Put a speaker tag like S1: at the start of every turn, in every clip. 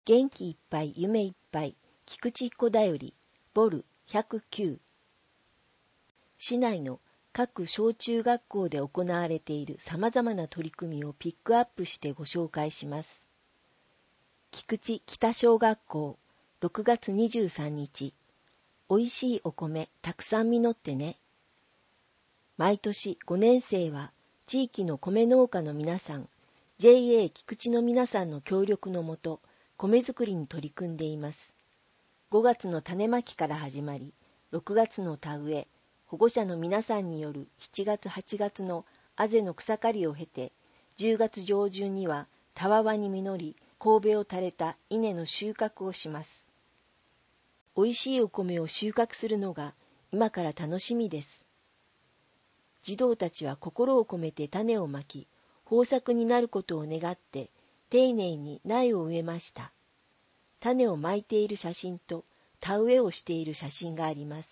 S1: 元気いっぱい夢いっぱい菊池っ子だよりボル109。市内の各小中学校で行われているさまざまな取り組みをピックアップしてご紹介します。菊池北小学校6月23日。おいしいお米たくさん実ってね。毎年5年生は地域の米農家の皆さん、JA 菊池の皆さんの協力のもと、米作りに取り組んでいます。5月の種まきから始まり、6月の田植え、保護者の皆さんによる7月8月のあぜの草刈りを経て、10月上旬にはたわわに実り、神戸を垂れた稲の収穫をします。おいしいお米を収穫するのが今から楽しみです。児童たちは心を込めて種をまき、豊作になることを願って、丁寧に苗を植えました。種をまいている写真と田植えをしている写真があります。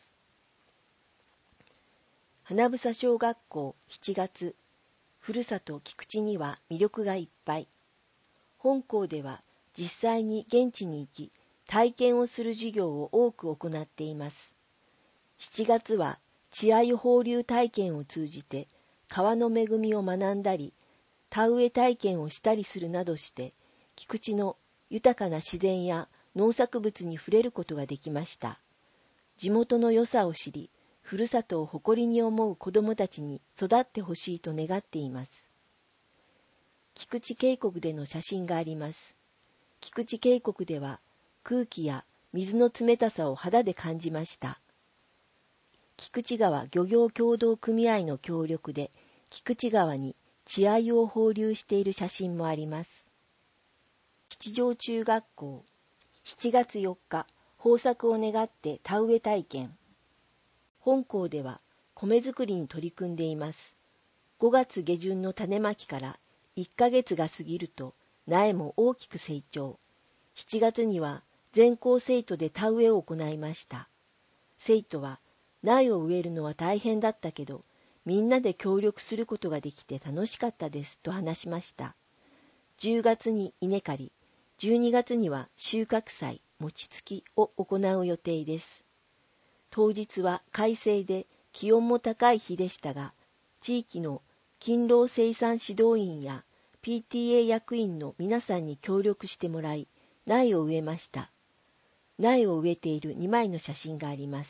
S1: 花房小学校7月、ふるさと菊池には魅力がいっぱい。本校では実際に現地に行き、体験をする授業を多く行っています。7月は稚鮎放流体験を通じて川の恵みを学んだり、田植え体験をしたりするなどして、菊池の豊かな自然や農作物に触れることができました。地元の良さを知り、ふるさとを誇りに思う子どもたちに育ってほしいと願っています。菊池渓谷での写真があります。菊池渓谷では空気や水の冷たさを肌で感じました。菊池川漁業協同組合の協力で菊池川に稚鮎を放流している写真もあります。吉祥中学校7月4日、豊作を願って田植え体験。本校では米作りに取り組んでいます。5月下旬の種まきから1ヶ月が過ぎると苗も大きく成長。7月には全校生徒で田植えを行いました。生徒は苗を植えるのは大変だったけど、みんなで協力することができて楽しかったですと話しました。10月に稲刈り、12月には収穫祭、餅つきを行う予定です。当日は快晴で気温も高い日でしたが、地域の勤労生産指導員や PTA 役員の皆さんに協力してもらい、苗を植えました。苗を植えている2枚の写真があります。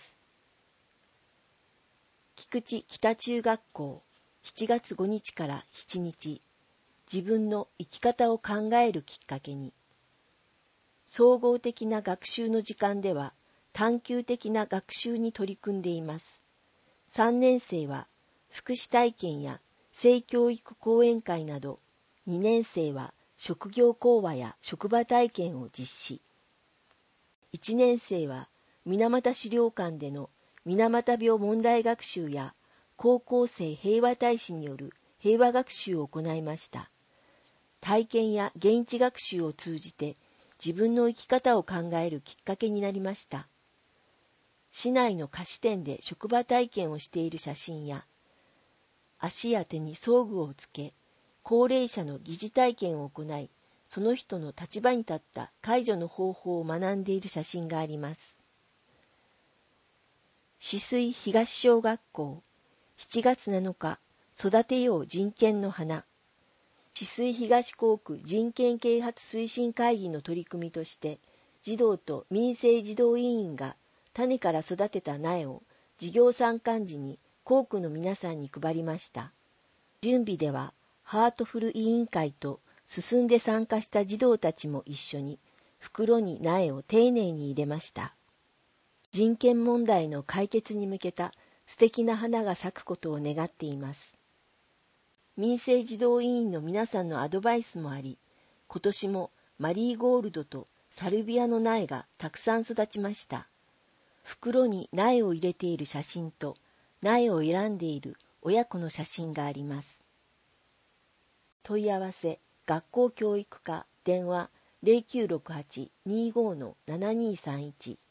S1: 菊池北中学校7月5日から7日、自分の生き方を考えるきっかけに。総合的な学習の時間では探究的な学習に取り組んでいます。3年生は福祉体験や性教育講演会など、2年生は職業講話や職場体験を実施。1年生は水俣資料館での水俣病問題学習や高校生平和大使による平和学習を行いました。体験や現地学習を通じて自分の生き方を考えるきっかけになりました。市内の菓子店で職場体験をしている写真や、足や手に装具をつけ、高齢者の疑似体験を行い、その人の立場に立った介助の方法を学んでいる写真があります。止水東小学校7月7日、育てよう人権の花。止水東校区人権啓発推進会議の取り組みとして、児童と民生児童委員が種から育てた苗を授業参観時に校区の皆さんに配りました。準備ではハートフル委員会と進んで参加した児童たちも一緒に袋に苗を丁寧に入れました。人権問題の解決に向けた素敵な花が咲くことを願っています。民生児童委員の皆さんのアドバイスもあり、今年もマリーゴールドとサルビアの苗がたくさん育ちました。袋に苗を入れている写真と苗を選んでいる親子の写真があります。問い合わせ、学校教育課、電話 0968-25-7231